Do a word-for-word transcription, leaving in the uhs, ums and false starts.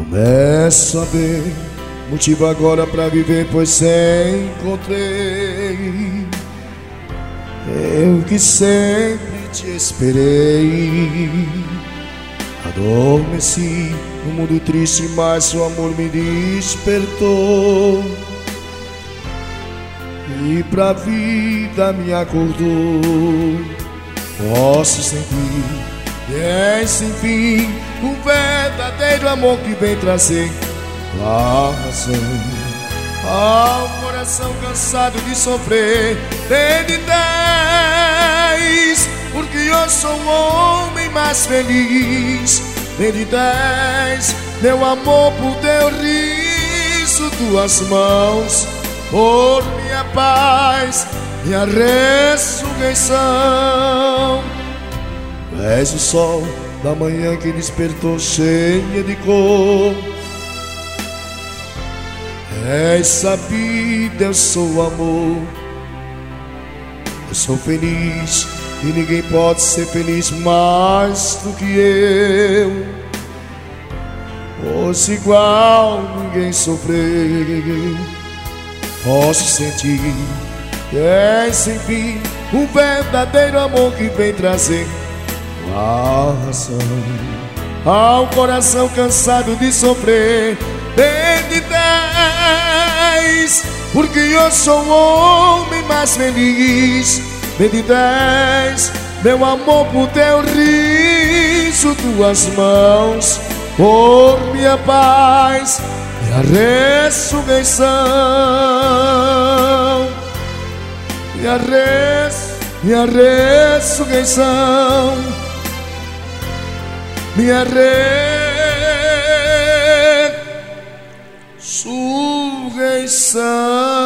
Começo a ver motivo agora pra viver, pois encontrei eu que sempre te esperei. Adormeci no mundo triste, mas seu amor me despertou e pra vida me acordou. Posso sentir, é sem fim, um verdadeiro amor que vem trazer a razão ao coração cansado de sofrer. Benditez, porque eu sou o homem mais feliz. Benditez, meu amor, por teu riso, tuas mãos, por minha paz, minha ressurreição. És o sol da manhã que despertou cheia de cor. És a vida, eu sou o amor. Eu sou feliz e ninguém pode ser feliz mais do que eu, pois igual ninguém sofreu. Posso sentir que és sem fim, um verdadeiro amor que vem trazer a razão ao coração cansado de sofrer. Benditez, porque eu sou o homem mais feliz. Benditez, meu amor, por teu riso, tuas mãos, por minha paz, minha ressurreição. Minha res, minha ressurreição, minha ressurreição.